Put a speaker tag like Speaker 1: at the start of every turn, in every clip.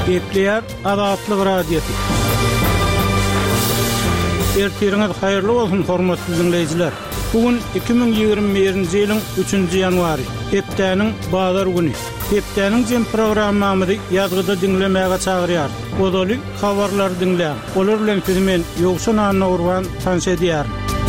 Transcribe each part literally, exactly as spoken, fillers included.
Speaker 1: Epleyer Azatlyk Radiosu. Ertiriniz hayırlı olsun hormatly dinleyijiler. Bugün iki bin ýygrimi birinji ýylyň üçünji ýanwary, hepdeniň bazar güni. Hepdeniň jem programmamyzy ýazgyda dinlemäge çagyrýar. Odaly habarlar dinleýän. Olar bilen filmen Ýogşan Anawurwan tanış edýär.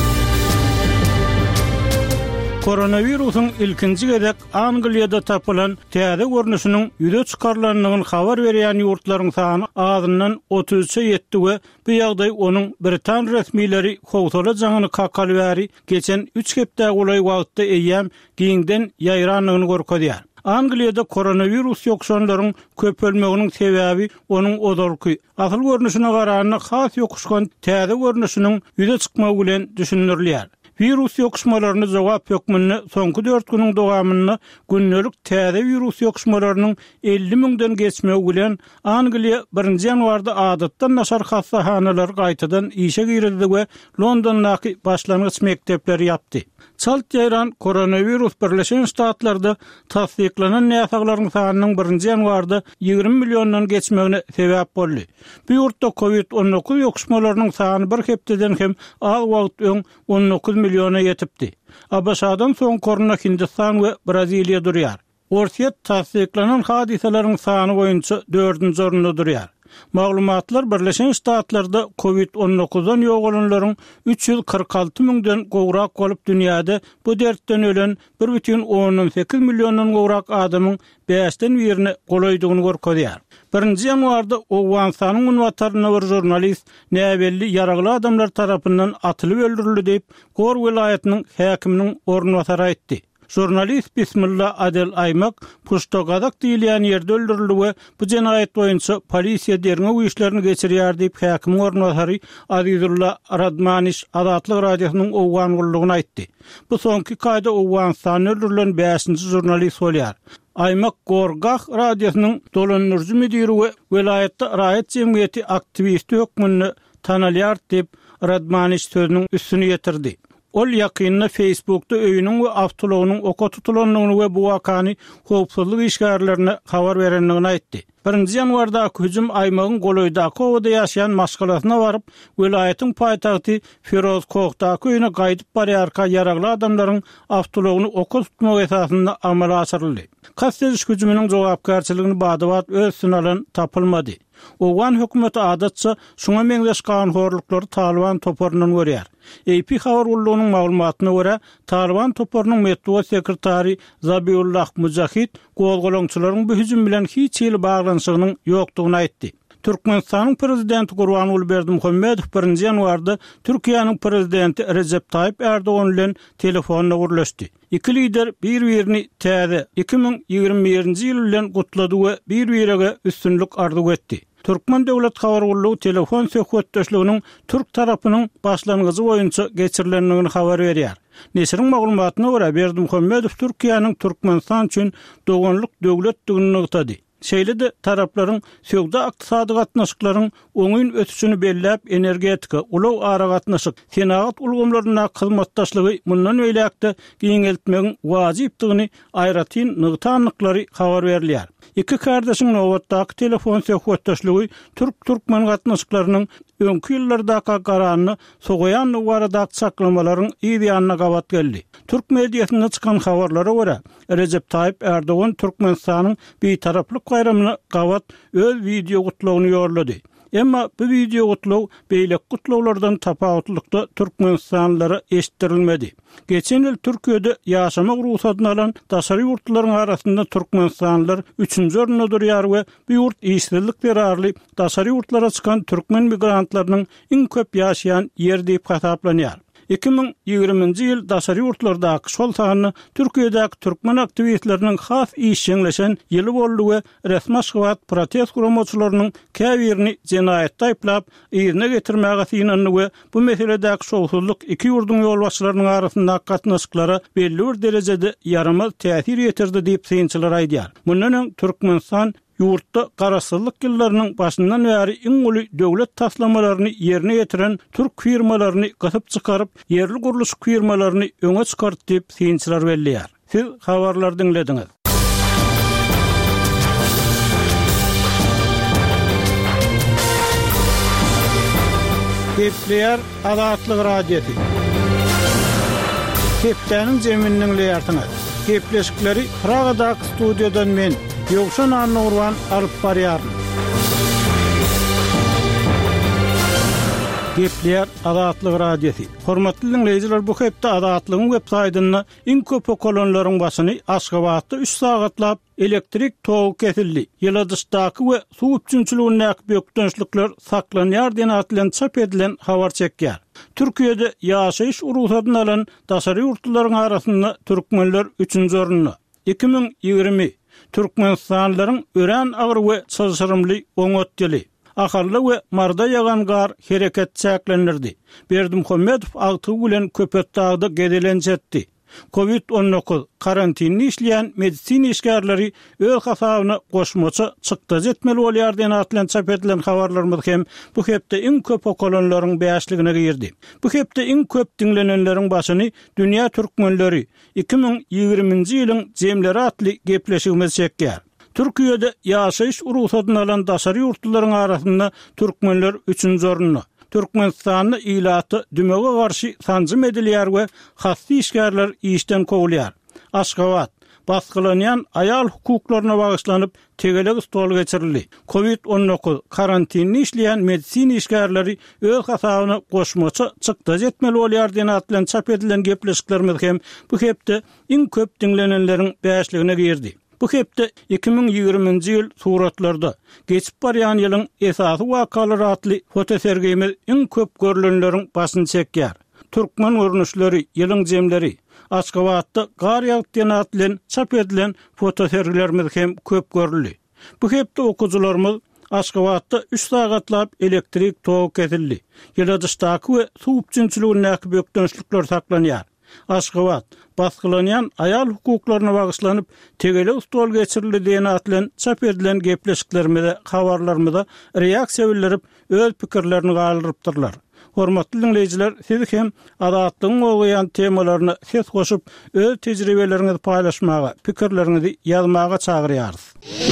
Speaker 1: Koronavirusun ilkinji gezek Angliýada tapylan täze görnüşiniň ýüze çykarlanlygyny habar berýän ýurtlaryň sany azyndan otuz üçe ýetdi we bu ýagdaý onuň Britan resmileri howsala jaňyny kakaly bäri geçen üç hepde golay wagtda eýýäm giňden ýaýranlygyny görkezýär. Angliýada koronavirus ýokşanlaryň köp ölmeginiň sebäbi onuň odolky, asyl görnüşine garanyna has ýokuşgan täze görnüşiniň ýüze çykmagy bilen düşünülýär. Virus ýokuşmalaryny jogap ýokmyny soňky dört güniň dowamyny günnelik täze virus ýokuşmalarynyň elli miňden geçmegi bilen Angliýa birinji ýanwarda adatdan naşar hassahanalar gaýtadan işe girdi we Londondaky başlangyç mektepleri ýapdy. Çalt ýaýran koronavirus Birleşen Ştatlarda tasdiklanan näsaglaryň sanynyň birinji ýanwarda ýygrimi millionyň geçmegine sebäp boldy. Bu ýurtda covid on dokuz ýokuşmalarynyň sany bir hepdeden hem az wagt öň on dokuz milyona ýetipdi. A B S-dan soň korona Hindistan we Braziliýa durýar. Ortaýa tasdiklanan hadiselerin sany boýunça dördünji orunda durýar. Maglumatlar Birleşen Ştatlarda covid on dokuzdan ýogalanlaryň üç ýüz kırk alty miňden gowrak bolup dünýäde bu dertten ölen bir бүтүн on sekiz milyondan gowrak adamyň beşden birini golaýdygyny görkezýär. Birinji ýanwarda Owgaňstanyň ünwataryna bir jurnalist näbelli ýaragly adamlar tarapyndan atylyp öldürildi diýip Gor welaýatynyň häkiminiň ornwatary aýtdy. Jurnalist Bismillah Adel Aymak Puştogadak diýilýän ýerde öldürildi we bu jenaýat boýunça polisiýa derňe işlerini geçirýär diýip häkim ornwatary Azizullah Radmaniş Azatlyk radiosynyň owgan gullugyny aýtdy. Bu soňky kaýda Owganstanyň öldürilen beşinji jurnalist bolýar. Aymak Gorgah radiosynyň dolanýarjy müdiri we welaýatda raýat jemgyýeti aktivisti hökmüni tanalýar diýip Radmaniş sözüniň üstüne ýetirdi. Ol ýakynda Facebook'da öýüniň we awtologynyň oka tutulanlygyny we bu wakany howpsuzlyk işgärlerine habar berenligini aýtdy. Birinji ýanwarda hüjüm Aymagyň golaýdaky owada ýaşaýan maşgalasyna baryp, welaýatyň paýtagty Feroz Kokdaky öýüne gaýdyp barýarka ýaragly adamlaryň awtologyny oka tutmak esasynda amala aşyryldy. Kastediş hüjüminiň jogapkärçiligini badybat öz synalan tapylmady. Owgan hökümeti adatça şuňa meňzeş kanunhorluklary Taliban toparynyň görýär. A P habar gullugynyň maglumatyna görä, Taliban toparynyň medeniýet sekretary Zabiullah Mujahid gowgalaňçylaryň bu hüjüm bilen hiç ýyl baglanyşygynyň ýokdugyny aýtdy. Türkmenistanyň prezidenti Gurbanguly Berdimuhammedow birinji ýanwarda Türkiýanyň prezidenti Recep Tayyip Erdogan bilen telefonda görleşdi. İki lider bir-birini täze iki bin ýygrimi birinji ýyl bilen gutlady we bir-birine üstünlük arzu etdi. Türkmen döwlet habar gullugy telefon söhbetdeşliginiň Türk tarapynyň başlangyjy boýunça geçirilendigini habar berýär. Nesiriň maglumatyna görä Berdimuhammedow Türkiýanyň Türkmenistan üçin doganlyk döwletdigini ýetdi. Şeýle-de taraplaryň söwda ykdysady gatnaşyklaryň oňyn ötüşini belläp energetika, ulaw ara gatnaşyk, senagat ulgamlaryna hyzmatdaşlygy mundan öýläkde giňeltmegiň wajypdygyny aýratyn nygtanlyklary habar berilýär. İki kardeşiň nowatdaky telefon söhbetdeşligi Türk-Türkmen gatnaşyklarynyň öňkü ýyllardaky garanyny sogaýan waradaky saklamalaryň ýa-da gawat geldi. Türk mediasyna çykan habarlara görä, Recep Tayyip Erdogan Türkmenistanyň bir taraplyk gaýramyna gawat öz video gutlagyny ýorlady. Emma bu video gutlaw beýlek gutlawlardan tapawutlykda Türkmenistanlylara eşitdirilmedi. Geçen ýyl Türkiýede ýaşamak ruhsatyny alan daşary ýurtlaryň arasynda Türkmenistanlylar üçünji orunda durýar we bu ýurt işsizlik derarly daşary ýurtlara çykan türkmen migrantlarynyň iň köp ýaşaýan ýeri diýip hasaplanýar. iki bin ýygrimiňji ýyl daşary ýurtlardaky şol sany Türkiýedäki türkmen aktivistleriniň has iş ýeňleşen ýyly boldy we resmi şwat protest guramaçylarynyň käbirini jenaýatda aýplap ýerine getirmäge synandy we bu meseledäki şowsuzlyk iki ýurdun ýolbaşçylarynyň arasynda gatnaşyklara belli bir derejede yaramaz täsir ýetirdi diýip synçylar aýdýar. Mundan Türkmenistan ýurtda garaşsyzlyk ýyllarynyň başyndan bäri iň uly döwlet taslamalaryny ýerine getiren türk firmalaryny gatyp çykaryp, ýerli guruluş firmalaryny öňe çykardy diýip synçylar belliýär. Siz habarlar dinlediňiz. Kepler Azatlyk Radiosi. Keplerin zemininin leyartına. Kepleşikleri Praga'daki stüdyodan men, Yokşan Annurvan alıp barıyarım. Kepler Azatlyk Radiosi. Hormatly dinleyijiler, bu hepde Azatlygyň web saýtyna iň köp okolonlaryň başyny Aşgabatda üç sagatlap elektrik togu kesildi. Ýyladysdaky we suw üçinçiligine bökdönçlikler saklanýar diýen atlan çap edilen habar çekýär. Türkiýede ýaşaýyş urusatyn alan daşary ýurtlaryň arasynda türkmenler üçinji orunny. iki ming ýygrimi Türkmenistanlaryň ören agyr we çyzyrymly oňotdyly. Aharly we marda ýagan gar hereket çäklenirdi. Berdimuhammedow agty bilen Köpetdagda gedelenjetdi. covid on dokuz karantinni işleyen medisini işgärleri öz hasabyna goşmaça çykda jetmeli bolýar diýen atlan çap edilen habarlarymyz hem bu hepde iň köp okolonlaryň beýişligine girdi. Bu hepde iň köp dinlenenleriň başyny dünýä türkmenleri iki ming ýygrimiňji ýylyň jemleri atly gepleşigimiz çekýär. Türkiýede ýaşaýyş urusatyn alan daşary ýurtlaryň arasynda türkmenler üçinji orunny. Türkmenistanyň ilaty dümege garşy sanjym edilýär we hasty işgärler işden kowulýar. Aşgabat basgılanyan ayal hukuklaryna bagyşlanyp tegeleg stol geçirildi. covid on dokuz karantinni işleyen medisini işgärleri öz hasabyna goşmaça çykda jetmeli bolýar diýen atlan çap edilen gepleşiklerimiz hem bu hepde iň köp dinlenenleriň beýişligine girdi. Bu hepde iki ming ýygrimiňji ýyl suratlarda geçip barýan ýylyň esasy wakalary atly fotosergimiz iň köp görülenleriň başyny çekýär. Türkmen görnüşleri, ýylyň jemleri, Aşgabatda gar ýagtyna atlan çap edilen fotosergilerimiz hem köp görüldi. Bu hepde okuwçylarymyz Aşgabatda üç sagatlap elektrik togu kesildi. Ýyladysdaky we suw üçinçiligine bökdönçlikler saklanýar. Aşgabat basgılanyan ayal hukuklaryna bagyşlanyp tegeleg stol geçirildi diýen atlan çap edilen gepleşiklerimizde, habarlarymyzda reaksiýa bildirip öz pikirlerini galyrypdyrlar. Hormatly dinleyijiler, siz hem Azatlygyň bolýan temalaryna ses goşup öz tejribeleriňizi paýlaşmaga, pikirlerinizi ýazmaga çagyrýarys.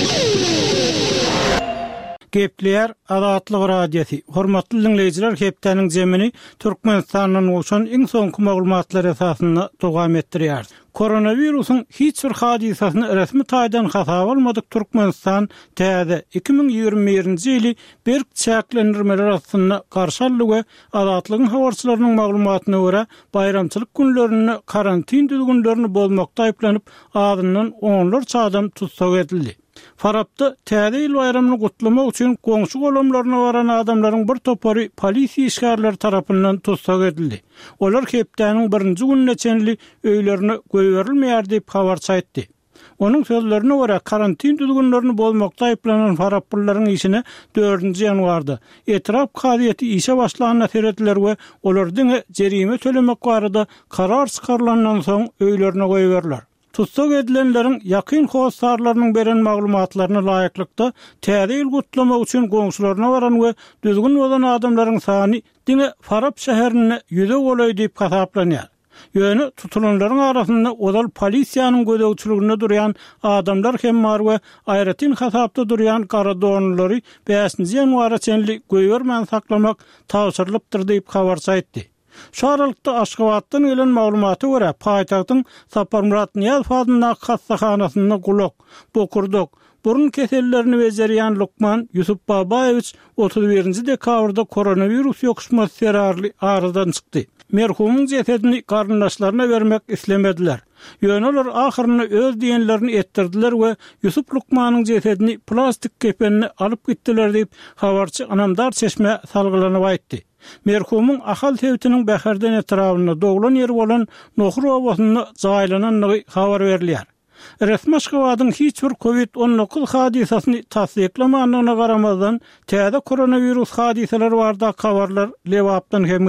Speaker 1: Kepler Azatlyk Radiosi. Hormatly dinleyijiler, hepdeniň jemini Türkmenistanyň bolşan iň soňky maglumatlary esasynda dowam etdirýär. Koronawirusyň hiç bir hadisasyny resmi taýdan hasap almadyk Türkmenistan täze iki ming ýygrimi birinji ýyly berk çäklendirmeler arasynda garşaly we Azatlygyň habarçylarynyň maglumatyna görä bayramçylyk günlerini karantin düzgünlerini bozmakda aýplanyp adyndan onlar çadam tutsak edildi. Farapda täze ýyl bayramyny gutlamak üçin goňşy golamlaryna baran adamlaryň bir topary polisiýa işgärleri tarapyndan tutsak edildi. Olar hepdeniň birinji gününe çenli öýlerine goýberilmeýär diýip habar çaýtdy. Onuň sözlerine görä karantin düzgünlerini bozmakda aýplanan faraplylaryň işine dördünji ýanwarda etraf kaziýeti işe başlanyna seretdiler we olar diňe jerime tölemek barada karar çykarlandan soň öýlerine goýberler. Tutsak edilenlerin yakın hostarlarının beren maglumatlaryna laýyklykda täze ýyl gutlamak üçin goňşularyna baran we düzgün bolan adamlaryň sany diňe Farap şäherine ýüze bolay diýip hasaplanýar. Ýöne tutulanlaryň arasynda odal polisiýanyň gödegçiliginde durýan adamlar hem bar we aýratyn hasapda durýan garadonlary beşinji ýanwara çenli goýbermän saklamak tawsyrlypdyr diýip habar çaýtdy. Şu aralykda Aşgabatdan gelen maglumaty görä paýtagtyň Saparmurat Niýazow adynda hastahanasynda gulak, bokurdok, burun kesellerini bejerýän Lukman Yusuf Babaýewич otuz birinji dekabrda koronawirus ýokuşmasy serarly aradan çykdy. Merhumyň jesedini garyndaşlaryna bermek islemediler. Ýöneler ahyryny öz diýenlerini etdirdiler we Yusuf Lukmanyň jesedini plastik kepenine alyp gitdiler diýip habarçy Anamdar çeşme salgylanyp aýtdy. Merhumyň ahal tewtiniň bäherden etrawyna doglan ýeri bolan Nohur obasyna jaýlananlygy habar berilýär. Resmi Aşgabatyň hiç bir covid on dokuz hadisasyny tasdiklamagyna garamazdan täze koronawirus hadiseleri barda habarlar lewapdan hem geldi.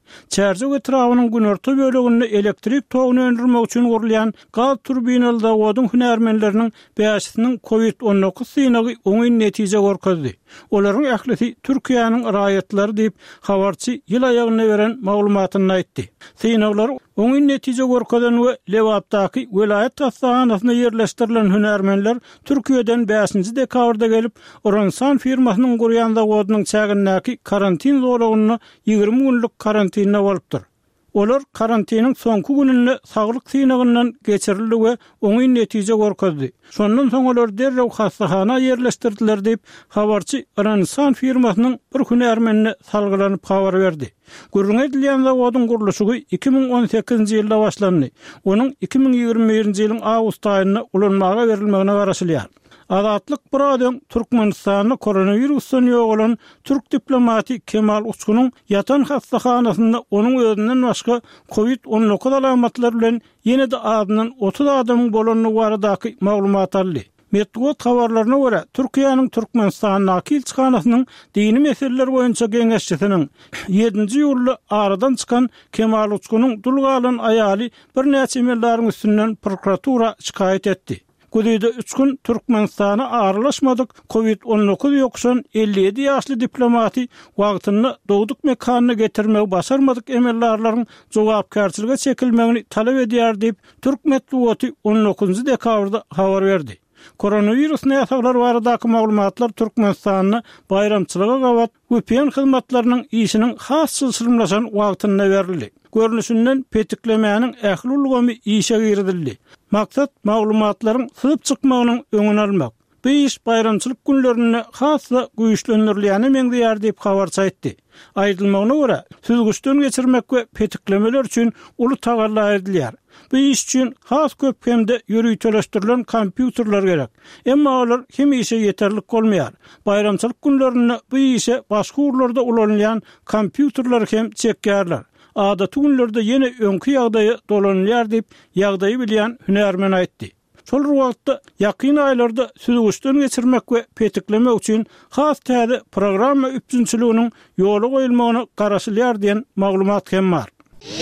Speaker 1: Çärjek etrawynyň günorta böleginde elektrik togyny öndürmek üçin gurulýan gaz turbinaly zawodun hünärmenleriniň bäşisiniň covid on dokuz synagy oňy netije görkezdi. Olaryň ählisi Türkiýanyň raýatlary diýip habarçy ýyl aýagyna beren maglumatyny aýtdy. Synaglar oňy netije görkezen we Lewapdaky welayet hastahanasyna ýerleşdirilen hünärmenler Türkiýeden beşinji dekabrda gelip Oransan firmasynyň gurýan zawodynyň çägindäki karantin zolagyny ýygrimi günlük karantinine bolupdyr. Olar karantiniň soňky gününde saglyk synagyndan geçirildi we oňy netije görkezdi. Şondan soň olar derrew hastahana ýerleşdirdiler diýip habarçy Oransan firmasynyň bir hünärmenine salgylanyp habar berdi. Gurrun edilýän zawodyň gurulşy iki ming on sekizinji ýylda başlandy. Onuň iki ming ýygrimi birinji ýylyň awgust aýyna ulanmaga berilmegine garaşylýar. Adatlyk Buradyň Türkmenistanyň koronavirusdan ýok bolan Türk diplomati Kemal Uçkun'un yatan hastahanasynda onuň özünden başga covid on dokuz alamatlary bilen ýene-de adynyň otuz adamyň bolanyny baradaky maglumat aldy. Metbuat habarlaryna görä, Türkiýanyň Türkmenistan nakilçyhanasynyň dini meseleler boýunça geňeşçisiniň ýedinji ýyly aradan çykan Kemal Uçkun'un dulgalan aýaly bir näçe mellaryň üstünden prokuratura şikayet etdi. Guduyda üç gün Türkmenistana ağırlaşmadık, covid on dokuz yokşan elli ýedi ýaşly diplomati wagtyny dowduk mekanyna getirmek başarmadyk emellarlaryň jogapkärçiligi çekilmegini talap edýär diýip Türk metbuaty on dokuzunji dekabrda habar berdi. Koronavirus näsaglar baradaky maglumatlar Türkmenistanyň bayramçylyga gawat V P N hyzmatlarynyň işiniň has sylsyrmlaşan wagtyna berildi. Görnüşinden petiklemäniň ähli ulgamy işe girdildi. Maksat maglumatlaryň syzyp çykmagynyň öňüni almak. Bu iş bayramçylyk günlerinde hasla güýçlendirilýäni meňdeýär diýip habarçy aýtdy. Aýdylmagyna görä, süzgüçden geçirmek we petiklemeler üçin uly tagallar edilýär. Bu iş üçin has köp hemde ýürüýteleşdirilen kompýuterler gerek. Emma olar hem işe ýeterlik bolmaýar. Bayramçylyk günlerinde bu işe başga urlarda ulanýan kompýuterler hem çekýärler. Adaty günlerde ýene öňkü ýagdaýy dolanýar diýip ýagdaýy bilýän hünärmen aýtdy. Şol wagtda ýakyn aýlarda süzgüçden geçirmek we petiklemek üçin has täze programma üpçünçiliginiň ýoly goýulmagyny garaşylýar diýen maglumat hem bar.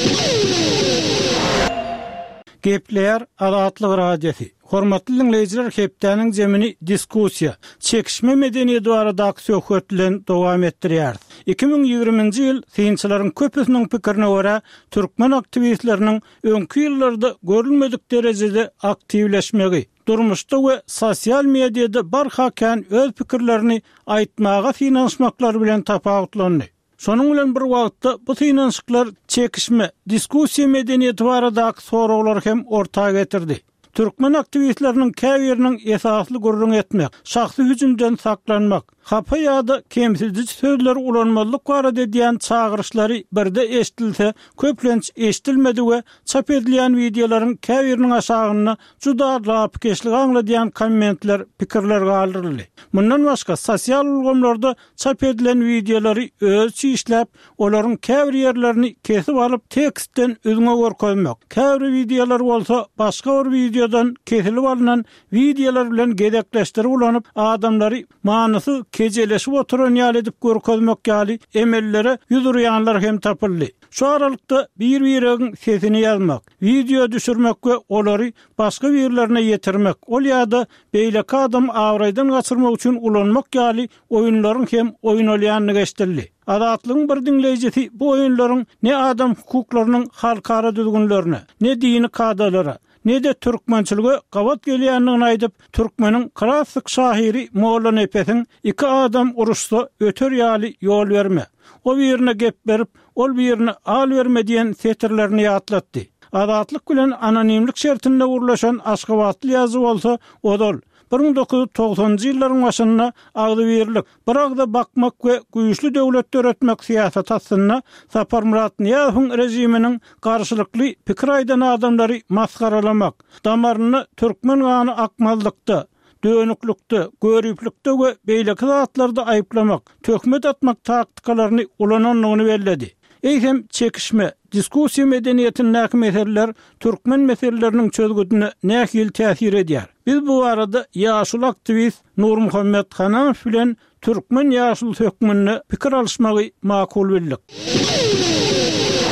Speaker 1: Gepler Adatlyk radiosi. Hormatly dinleýijiler, hepdeniň jemini diskussiýa, çekişme medeniýeti baradaky söhbetlerini dowam etdirýär. iki ming ýygrimiňji ýyl synçylaryň köpüsiniň pikirine görä, türkmen aktivistleriniň öňkü ýyllarda görülmedik derejede aktivleşmegi, durmuşda we sosial mediýada barhakan öz pikirlerini aýtmaga finansmaklary bilen tapawutlandy. Şonuň bilen bir wagtda bu synanşyklar çekişme, diskussiýa medeniýeti baradaky soraglar hem ortaga getirdi. Türkmen aktivistleriniň käbiriniň esasly gurrun etmek, şahsy hüjümden saklanmak, hapa ýa-da kemsizlik sözleri ulanmalyk barada diýen çağırışlary birde eşdilse, köplenç eşdilmedi we çap edilýän videolaryň käbiriniň aşagyna juda rapkeşlik aňladýan kommentler, pikirler galdyryldy. Mundan başga sosial ulgamlarda çap edilen videolary özçi işläp, olaryň käbir ýerlerini kesip alyp tekstden özüňe görkezmek. Käbir videolar bolsa başga bir videodan kesilip alynan videolar bilen gedekleşdirip ulanyp adamlary manysy kejeleşip oturan ýaly edip görkezmek ýaly emellere ýüzürýänler hem tapyldy. Şu aralykda bir-biriň sesini ýazmak, video düşürmek we olary başga ýerlerine ýetirmek, ol ýa-da beýleki adam awraýdan gaçyrmak üçin ulanmak ýaly oýunlaryň hem oýun bolýanyny geçdirdi. Adatlyň bir dinleýijisi bu oýunlaryň ne adam hukuklarynyň halkara düzgünlerine, ne dini kadalara, ne de türkmençiligi gawat gelýändigini aýdyp, türkmeniň klassik şahyry Molla Nepesiň iki adam uruşsa öter ýaly ýol berme, o birine gep berip, ol birine al berme diýen setirlerini ýatlatdy. Adatlyk bilen anonimlik şertinde urlaşan aşgabatly ýazy bolsa, odol bir ming dokuz yüz togsanjy ýyllaryň başynda agdy berilip, biragda bakmak we güýçli döwlet öretmek siýasat aslynda Sapar Murat Niýazowyň rejiminiň garşylykly pikir aýdan adamlary maskaralamak, damaryny türkmen gany akmallykda, dönüklükde, görüplükde we beýleki zatlarda aýyplamak, töhmet atmak taktikalarını ulananlygyny belledi. Eýsem çekişme, diskussiýa medeniýetiniň näme meseleler türkmen meseleleriniň çözgüdüne nähil täsir edýär. Biz bu arada ýaşul aktivist Nur Muhammed Hanafi bilen türkmen ýaşul hökmünde pikir alşmagy makul bildik.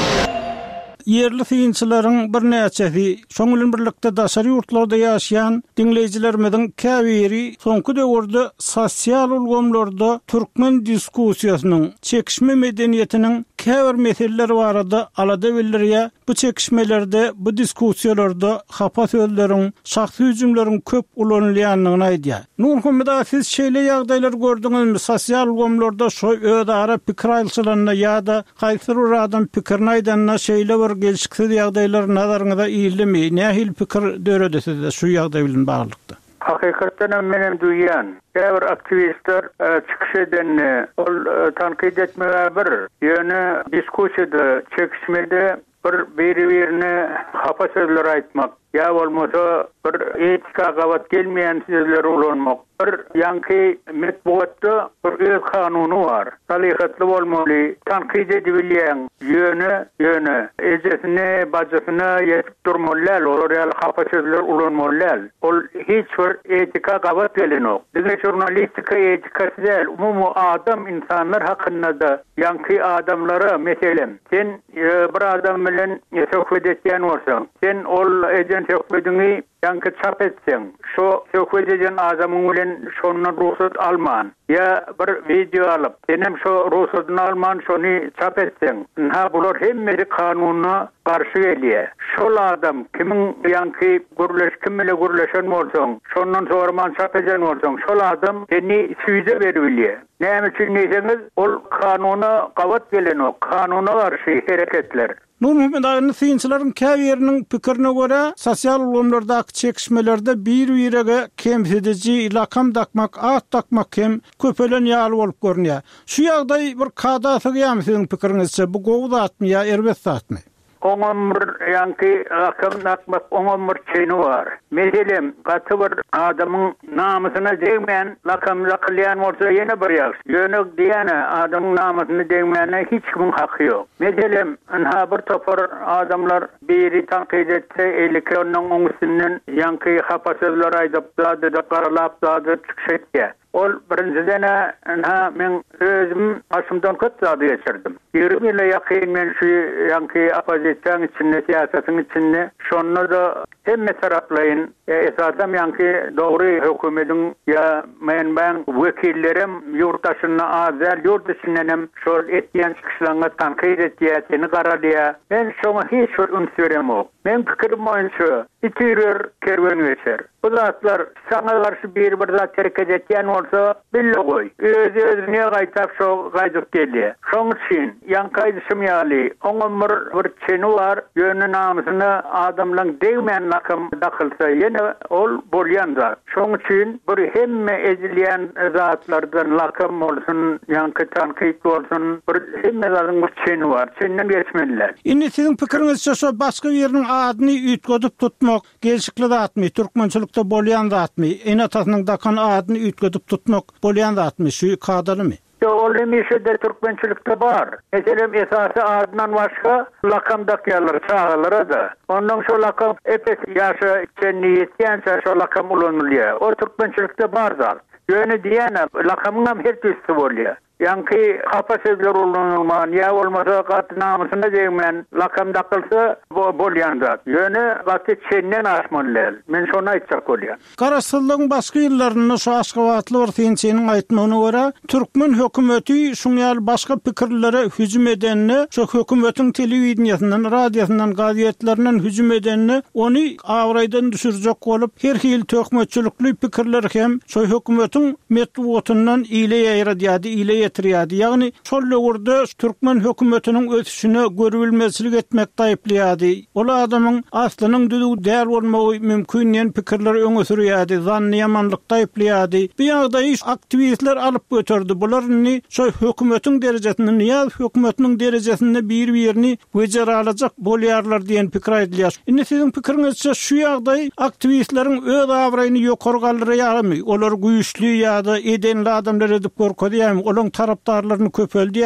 Speaker 1: yerli fiýinçilaryň bir näçesi, şoň bilen birlikde daşary ýurtlarda ýaşaýan dinleýijilerimizin käbiri soňky döwürde sosial ulgamlarda türkmen diskussiýasynyň, çekişme medeniýetiniň käbir meseleleri barada alada bildirýär. Bu çekişmelerde, bu diskussiýalarda hapa sözleriň, şahsy hüjümleriň köp ulanylýanyny aýdýar. Nurhumda siz şeýle ýagdaýlar gördüňizmi? Sosial ulgamlarda şo öýdara pikir aýlşylaryna ýa-da gaýsy bir adam pikirini aýdanyna şeýle bir gelişiksiz ýagdaýlar nazaryňyza iýildimi? Nähil pikir döredesiz şu ýagdaý bilen baglykda?
Speaker 2: Hakikaten benim duyan, bir aktivistler çıkış edenini, ol tankid etmeye bir yönü diskussiyada, çekişmede bir biri-birini hapa sözler aytmak, ya olmasa bir etika gavat gelmeyen sözler ulanmak, bir yankı metbuatda bir öz kanunu var. Salihiyetli olmalı, tankid edileyen yönü, yönü, ejesine, bacısına yetip durmalılar, oraya hapa sözler ulanmalılar. Ol hiç bir etika gavat gelin ok. Dine jurnalistika etikası değil, umumu adam insanlar hakkında da yankı adamlara meselem. Sen bir adam bilen sohbet etken olsan, sen ol ejen sohbetini yankı çap etsen, şu sohbet eden adamın bilen şonuna ruhsat alman, ya bir video alıp, senem şu ruhsatını alman, şonu çap etsen, ha bular hemmesi kanununa karşı geliyor. Şol adam kimin yankı gürleş, kimle gürleşen olsan, şonun sorman çap eden olsan, şol adam seni süyde veriliyor. Ne için neyseniz, ol kanuna kavat gelen o, kanuna karşı hareketler.
Speaker 1: Nurhumda fiýinçilaryň käbiriniň pikirine görä, sosial ulgamlardaky çekişmelerde bir-birege kemsedici lakam takmak, at takmak hem köpelen ýaly bolup görünýär. Şu ýagdaý bir kadasy ýa-mı siziň pikirinizçe bu gowy zatmy ýa erbet zatmy?
Speaker 2: Oňam bir yankı lakam takmak, oňam bir çeni var. Meselem, gaty bir adamyň namysyna degmeýän lakam takylýan bolsa ýene bir ýax. Ýönek diýene adamyň namysyna degmeýäne hiç kimin haky ýok. Meselem, ha bir topar adamlar biri tankid etse, elike onuň oňusynyň yankı hapa sözler aýdypdy, da garalapdy, çykşetdi. Ol birinciden ha men özüm aşımdan köp zady geçirdim. Ýüregim ile ýakyn men şu yankı opozisiýanyň içinde, siýasatyň içinde şonu da hemme taraplaýyn. Esasen yankı dogry hökümetiň ya men ben wekillerim ýurtdaşyna azal ýurt içinden şol etýän çykyşlaryňa tankyd etýär, seni garalýar. Men şoňa hiç bir üns beremok. Men pikirim boýunça itirer kerwen geçer. Bu zatlar sana karşı bir bir zat terk etýän bolsa bille goý. Öz özüne gaýtap şo gaýdyp geldi. Şoň üçin ýankaýdyşym ýaly, oňam bir bir çeni var, ýöne namysyna adamlaryň degmeýän lakam dakylsa ýene ol bolýan zat. Şoň üçin bir hemme edilýän zatlardan lakam bolsun, ýanky tankyd bolsun, bir hemme zatyň bir çeni var. Çenden geçmeliler.
Speaker 1: Indi siziň pikirinizçe şo başga ýeriniň adyny üýtgedip tutmak gelişikli zatmy, türkmençilikde bolýan zatmy, en atasynyň dakan adyny üýtgedip tutmak bolýan zatmy, şu kadanymy?
Speaker 2: Ol emişde türkmençilikde bar. Meselem esasy adynan başga lakam dakýarlar, çağalara da. Ondan şu lakam epes ýaşa kenni ýetýänse şu lakam ulanylýar. O türkmençilikde bar zat. Ýöne diýene lakamyň her türlüsü bolýar. Yankı hapa sözler ulanılman, ya olmasa gat namysyna degmeýän lakam dakylsa bolýan zat. Ýöne gaty çenden aşmalylar. Men şonu aýtjak bolýar.
Speaker 1: Garaşsyzlygyň başga ýyllaryny şu aşgabatly bir fiýinçiniň aýtmagyna görä, türkmen hökümeti şuňal başga pikirlere hüjüm edenini, şu hökümetiň telewizionyasyndan, radiosundan, gazetlerinden hüjüm edenini onu awraýdan düşürjek bolup, her hil töhmetçilikli pikirler hem şu hökümetiň metbuatyndan ile ýaýradýady, ile getirýärdi. Ýagny şol döwürde türkmen hökümetiniň ösüşine görülmezlik etmek taýyplýardy. Ol adamyň aslynyň düzü däl bolmagy mümkin ýen pikirleri öňe sürýärdi, zanny ýamanlyk taýyplýardy. Bu ýagdaý aktivistler alyp götürdi. Bularny şo hökümetiň derejesinde, ýa hökümetiň derejesinde bir-birini wejer alajak bolýarlar diýen pikir aýdylýar. Indi siziň pikiriňizçe şu ýagdaý aktivistleriň öz awraýyny ýokary galdyrýarmy? Olar güýçlü ýa-da edenli adamlar edip görkezýärmi? Olaň tarapdarlaryny köpeldýärmi?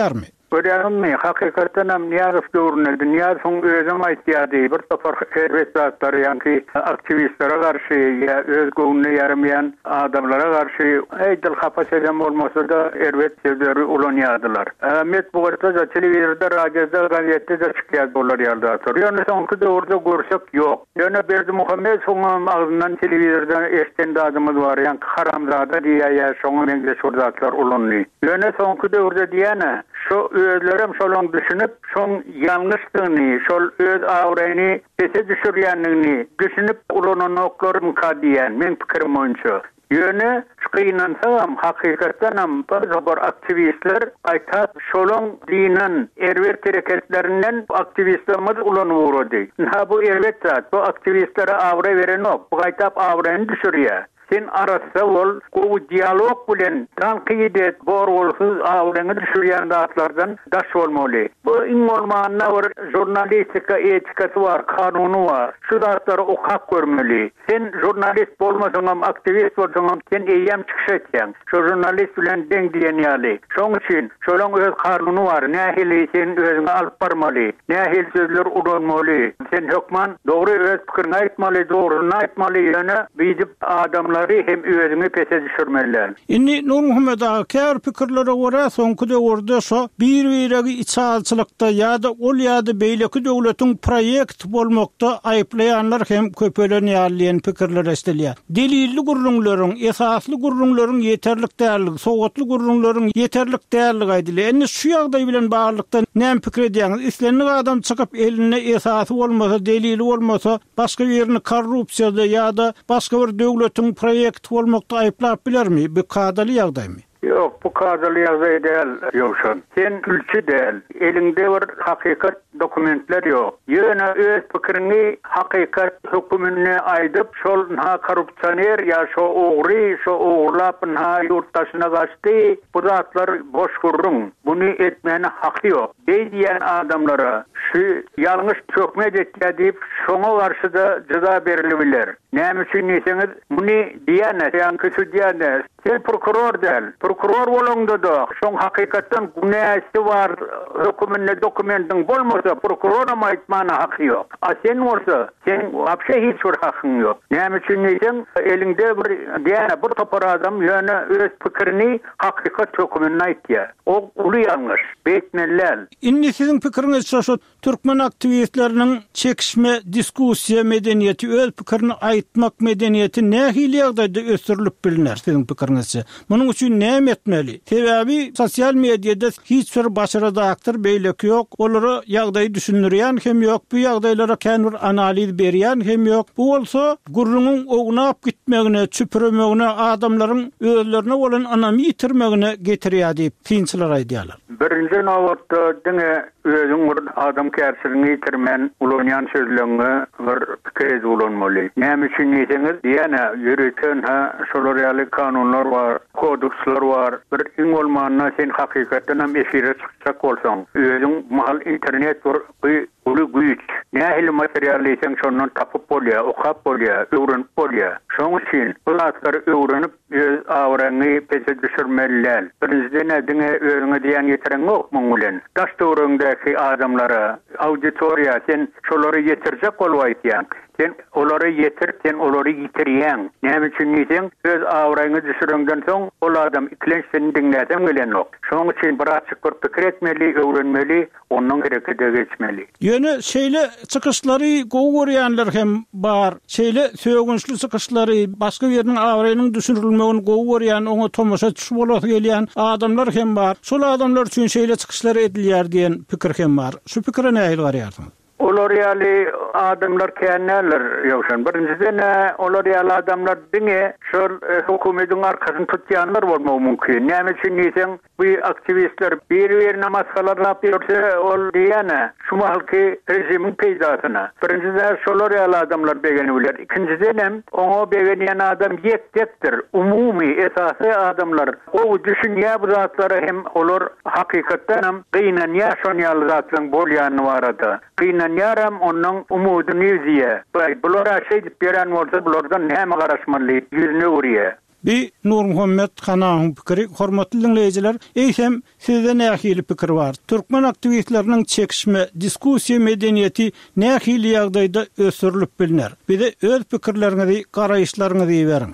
Speaker 2: Görýäňmi mi? Hakykatdan hem Niyazov döwründe Niyazowň özüň aýtýardy bir topar serwet zatlar ýa-ni aktivistlere garşy ýa öz göwnüne ýaramaýan adamlara garşy eýdil hapas eden bolmasa da serwet sözleri ulanýardylar. Ahmet bu wagtda telewizorda, radioda, gazetede de çykýar bolar ýalda. Ýöne soňky döwürde görsek ýok. Ýöne Berdi Muhammedowyň agzyndan telewizorda eşden adamymyz bar, ýa-ni haramzada diýär, şoňa meňde şurdatlar ulanýar. Ýöne soňky döwürde diýene şu özlerim şolun düşünüp şon yanlışdygyny, şol öz awrany pese düşürýändigini düşünüp ulanan oklarym kadiýen men pikirim boýunça. Ýöne şykynansam hakykatdan hem bir aktivistler aýtat şolun dinen erwet hareketlerinden aktivistlerimiz ulanyp Ha bu erwet zat, bu aktivistlere awra beren ok, bu gaýtap awrany düşürýär. Sen arasda ol, bu diyalog bilen tanqid borgulsuz awrany düşürýän zatlardan daş bolmaly. Bu iň bolmanda bir jurnalistika etikasy var, kanuny var. Şu zatlary okap görmeli. Sen jurnalist bolmasaň hem aktivist bolsaň hem sen eýem çykyş etýän. Şu jurnalist bilen deň diýen ýaly. Şoň üçin şolaň öz kanuny var. Nähili sen özüňe alyp barmaly. Nähil sözler ulanmaly. Sen hökman dogry öz pikirini aýtmaly, dogryny aýtmaly. Ýöne biýip adamlar hem özüňi pese düşürmeliler.
Speaker 1: Inni Nur Muhammed ağa kär pikirlere göre soňky döwürde şo bir-biregi içalçylykda ýa-da ol ýa-da beýleki döwletiň proýekt bolmakda aýplaýanlar hem köpelenýärligen pikirler esdelýär. Delilli gurrunlaryň, esasly gurrunlaryň ýeterlik dälligi, sowatly gurrunlaryň ýeterlik dälligi aýdylýar. Indi şu ýagdaý bilen baglanykda näme pikir edýäňiz? Islenlik adam çykyp eline esasy bolmasa, delili bolmasa, başga ýerini korrupsiýada ýa-da başga bir döwletiň proýekt bolmakda aýplap bilermi? Bu kadaly ýagdaýmy?
Speaker 2: Yok, bu kadaly ýagdaý däl ýokşan. Sen külçi däl. Elinde bir hakykat dokumentler ýok. Ýöne öz pikirini hakykat hökümine aýdyp, şol ha korrupsioner ýa şo ogry, şo oglap ha ýurtdaşyna gaçdy. Bu zatlar boş gurrun. Bunu etmeni hakly ýok. Beýdiýän adamlara şu ýalňyş çökme etýär diýip şoňa garşy da jaza berilebilir. Näme üçin diýseňiz, bunu diýene, ýa-ni şu diýene, sen prokuror däl. Prokuror bolanda da şoň hakykatdan günäsi bar hökümine dokumentin bolmasa prokurora aýtmana haky ýok. A sen bolsa, sen wapşe hiç bir hakyň ýok. Näme üçin diýseň, elinde bir diýene bir topar adam ýöne öz pikirini hakykat hökümine aýtýar. O uly ýalňyş. Beýtmeler.
Speaker 1: Inni sizin pikiriňizçe şu türkmen aktivistleriniň çekişme, diskussiýa medeniýeti, öz pikirini aýtmak medeniýeti nähili ýagdaýda ösürilip bilinär sizin pikiriňizçe? Munyň üçin näme etmeli? Sebäbi sosial mediada hiç bir başaradaktır beýleki ýok. Olary ýagdaýy düşünürýän hem ýok. Bu ýagdaýlara känur analiz berýän hem ýok. Bu bolsa gurrunyň ognap gitmegine, çüpürmegine, adamlaryň özlerine bolan anamy ýitirmegine getirýär diýip kynçylar aýdýarlar.
Speaker 2: Birinji nowatda diňe özüň bir adam kärçiligini ýitirmen ulanýan sözlerini bir pikir ulanmaly. Näme üçin diýseňiz, ýene ýüreken ha şolar ýaly kanunlar bar, kodeksler bar. Bir iň bolmanda sen hakykatdan hem eşire çyksak bolsaň, özüň mahal internet bar, uly güýç. Nähili material ýeseň şondan tapyp bolýar, okap bolýar, öwrenip bolýar. Şoň üçin bu zatlar öwrenip öz awrany pese düşürmeliler. Birinjiden diňe özüňe diýen ýetireň okmaň bilen. Daş döwründäki adamlara, auditoriýa sen şolary ýetirjek bolup aýtýan. Sen olary ýetir, sen olary ýitirýän. Näme üçin diýseň, öz awrany düşürenden soň ol adam iklenç seni diňläsen bilen ok. Şoň üçin bir açyk bir pikir etmeli, öwrenmeli, onuň gerekide geçmeli.
Speaker 1: Ýöne şeýle çykyşlary gowy hem bar. Şeýle söýgünçli çykyşlary, başga ýeriniň awranyň düşürilmegini gowy görýän, oňa tomaşa düşüp bolat gelýän adamlar hem bar. Şol adamlar üçin şeýle çykyşlar edilýär diýen pikir hem bar. Şu pikire nähili garýarsyňyz?
Speaker 2: Olar ýaly adamlar känäler ýokşan. Birinciden olar ýaly adamlar diňe şol hökümetiň arkasyny tutýanlar bolmagy mümkin. Näme üçin diýseň, bu aktivistler bir-birine maskalarlap ýörse, ol diýene şu mahalky rejimiň peýdasyna. Birinciden şolar ýaly adamlar begeni biler. İkinciden hem oňa begenýän adam ýekdekdir. Umumy esasy adamlar. O düşünýär bu zatlary hem olar hakykatdan hem gynanýar şol ýaly zatlaryň bolýany barada. Yaram onun umudunu yüzüye. Bulara şey beren olsa bulardan näme garaşmaly, yüzüne uğraya.
Speaker 1: Bir Nur Muhammed Hanaň pikiri, hormatly dinleyijiler, eýsem sizde nähili pikir bar? Türkmen aktivistleriniň çekişme, diskussiýa medeniýeti nähili ýagdaýda ösürilip bilinär? Bir de öz pikirleriňizi, garaýşlaryňyzy beriň.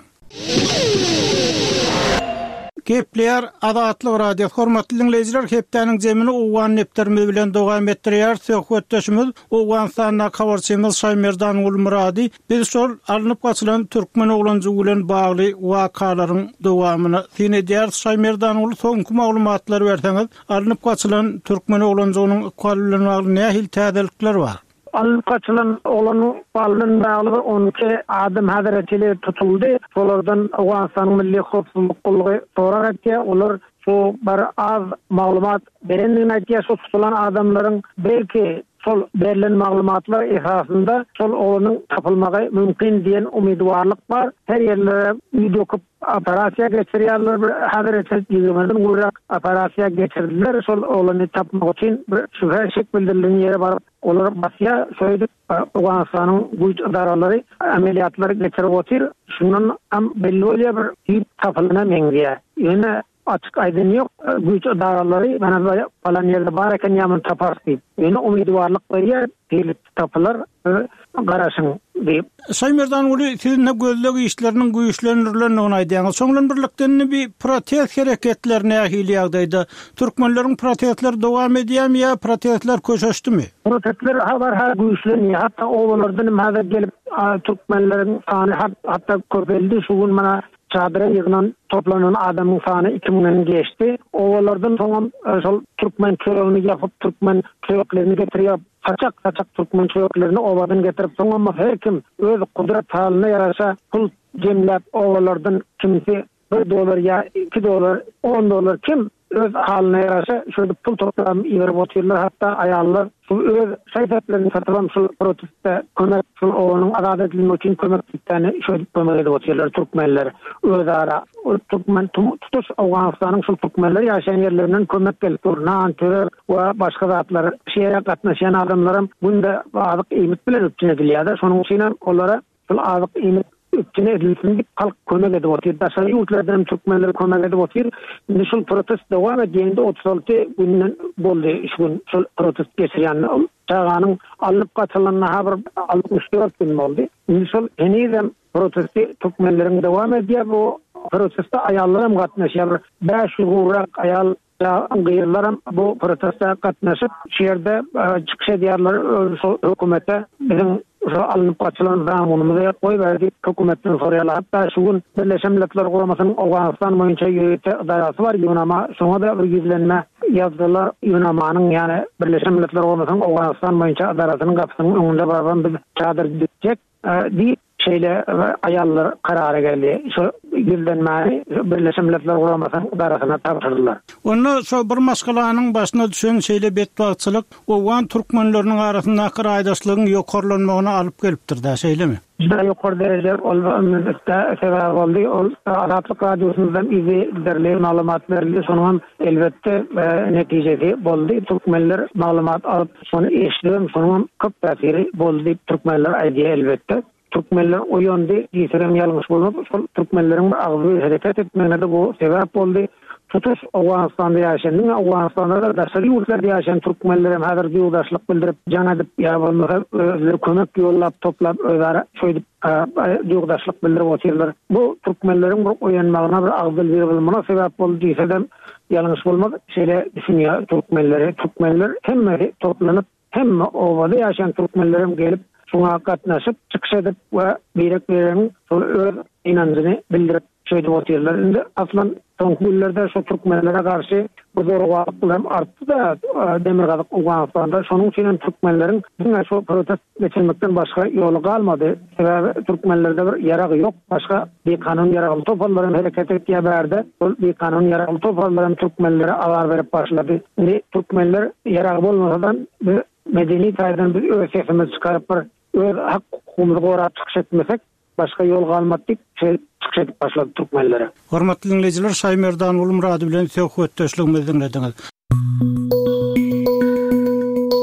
Speaker 1: Gepler Adatlyk radio hormatly dinleyijiler, hepdeniň jemini uwan nepterimiz bilen dowam etdirýär. Söhbetdeşimiz Owganstanda habarçymyz Şaymerdan Ulmuradi bir şol alınıp gaçylan türkmen oglanjy bilen bagly wakalaryň dowamyny dinledýär. Şaymerdan ul soňky maglumatlar berseňiz, alınıp gaçylan türkmen oglanjynyň ykbaly bilen bagly nähili täzelikler bar?
Speaker 3: Alıp kaçılan olanı balın bağlı on iki adım hazretleri tutuldu. Onlardan Afganistan Milli Howpsuzlyk Gullugy sorar etdi. Olar şu bir az maglumat berendiğine etdi. Şu tutulan adamların belki sol berilen maglumatlar esasında sol olanın tapılmagy mümkin diyen umidwarlyk var. Her yerlere videokup operasiya geçirýärler. Hazret ýigrimden gurak operasiya geçirdiler. Sol olanı tapmak için bir şüphe şek bildirilýän ýere barıp olar basya söýdüp Awganstanyň güýç idaralary ameliýatlary geçirip otyr. Şundan hem belli bolýar bir tapylyna meňdiýär. Ýöne açık aydın yok. Güç idaralary bana falan yerde bar eken ýamyn taparsy. Ýöne umidwarlyk berýär, diýilip tapylar garaşyň diýip.
Speaker 1: Şaymerdan uly sizinle gözlegi işleriniň güýçlenirilendigini aýdýaňyz. Soňlan birlikden bir protest hereketler nähili ýagdaýda türkmenleriň protestleri dowam edýärmi ýa protestler köşeşdimi?
Speaker 3: Protestler habar har güýçlenýär. Hatda owalardan häzir gelip türkmenleriň sany hatda köpeldi. Şugun mana çadıra ýygynan toplanan adamyň sany iki mingden geçti. Owalardan soňam şol türkmen çöregini ýapyp türkmen çöreklerini getirýär. Kaçak kaçak türkmen çöreklerini owadan getirip soňam her kim öz kudret halyna ýaraşa pul jemläp owalardan kimisi bir dolar ýa iki dolar, on dolar kim öz halyna ýaraşa şöyle pul toplap ýerip oturýarlar. Hatda aýallar şu öz şaýpatlaryny satyp şu protestde kömek şu owanyň adaletini üçin kömek etdiğini şöyle kömek edip oturýarlar türkmenler özara. Türkmen tutuş Awganstanyň şu türkmenler ýaşaýan ýerlerinden kömek gelip durnan türer we başga zatlar şeýle gatnaşan adamlarym bunda azyk ýemit bilen öpçün edilýär. Şonuň üçin olara şu azyk ýemit öpçün edilsin diýip halk kömek edip oturýar. Daşary ýurtlardan türkmenler kömek edip oturýar. Indi şu protest dowam edýände otuz alty günden boldy şu şu protest geçirýän çağanyň alyp gaçylanyna habar altmış dört gün boldy. Indi şu enizem protesti türkmenleriň dowam edýär. Bu protestde aýallarym gatnaşýar. beş yüz gurak aýal gyýyrlaram bu protestde gatnaşyp şeýerde çykyş edýärler hökümete biziň şu alınıp gaçylan zamanymyza goý berdi. Hökümetden soraýarlar. Hatda şugun Birleşen Milletler Guramasynyň Awganistan boýunça ýönetim idarasy bar. Ýönama şoňa da bir ýüzlenme ýazdylar. Ýönamanyň ýani Birleşen Milletler Guramasynyň Awganistan boýunça idarasynyň gapysynyň öňünde barban bir çadyr ditjek diýip şeýle aýallar karara geldi. Şu ýüzlenmäni Birleşen Milletler Guramasynyň idarasyna tapşyrdylar.
Speaker 1: Onu şu bir maskalanyň başyna düşen şeýle betbagçylyk Owgan türkmenleriniň arasynda aýdaşlygyň ýokarlanmagyna alyp gelipdir da şeýlemi?
Speaker 3: Juda ýokary derejede olmazda sebäp boldy. Ol Adatlyk radiosundan izleýärler maglumat berildi. Şonuň elbetde netijesi boldy. Türkmenler maglumat alyp şonu eşitdim. Şonuň köp täsiri boldy. Türkmenler aýdy elbetde. Türkmenler oýandy, ýetirem ýalňyş bolup, türkmenleriň agzy hareket etmegine de bu sebäp boldy. Tutuş Awganstanda ýaşaýan, Awganstanda da şeýle ýurtlarda ýaşaýan türkmenler hem häzir ýurdaşlyk bildirip, jaňa dip ýa bolmasa özleri kömek ýollap, toplap, özara şöýdip ýurdaşlyk bildirip oturýarlar. Bu türkmenleriň bir oýanmagyna bir agzyl berilmegine sebäp boldy diýsem ýalňyş bolmaz. Şeýle düşünýär türkmenleri, türkmenler hemme toplanyp, hemme owada ýaşaýan türkmenlerim gelip şuna gatnaşyp çykyş edip we berek bereniň öz inancını bildirip şöýdip oturýarlar. Indi aslan soňky günlerde şu türkmenlere karşı bu zorbalyk bilen artdy da Demirgazyk Awganstanda. Şonuň üçin türkmenleriň bu şu protest geçirmekden başga ýolu galmady. Sebäbi türkmenlerde bir ýarag ýok. Başga bir kanun ýaragly toplamalar hereket etýär berde. Ol bir kanun ýaragly toplamalar türkmenlere agar berip başlady. Indi türkmenler ýarag bolmasadan medeni taýdan bir öz sesimiz çykaryp bir öz hak hukumyny gorap çykyş etmesek başga ýol galmady. Çykyş edip başlady türkmenlere.
Speaker 1: Hormatly dinleyijiler, Şaymerdan Ulmurady bilen söhbetdeşligimizi dinlediňiz.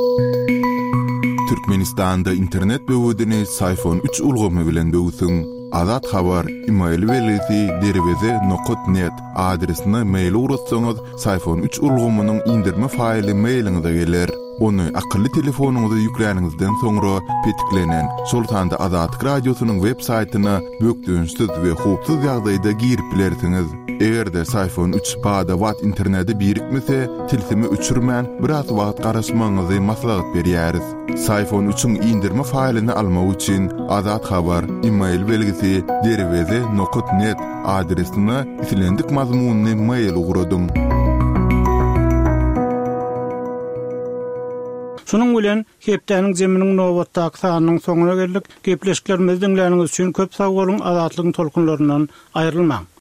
Speaker 4: Türkmenistanda internet böwüdini iPhone üç ulgamy bilen böwüsüň. Azat Habar email belgisi deribeze nokta net adresine mail urutsanız sayfon üç ulgumunyň indirme faýly mailiňize geler. Onu akıllı telefonunuza yükläningizden soňra petiklenen Sultanda Azatlyk Radiosynyň web saýtyna bökdüňsiz we hupsuz ýagdaýda girip bilersiňiz. Egerde sayfon üç pada wat interneti birikmese, tilsimi üçürmän biraz wagt garaşmaňyzy maslahat berýäris. Sayfon üçüň indirme faýlyny almak üçin Azat Habar email belgisi deribeze nokta net adresine isilendik mazmunny mail ugrudum.
Speaker 1: Şunun bilen hepdeniň jeminiň nowatdaky sanynyň soňuna geldik. Gepleşiklerimizi dinläniňiz üçin köp sag bolun. Azatlygyň tolkunlaryndan aýrylmaň.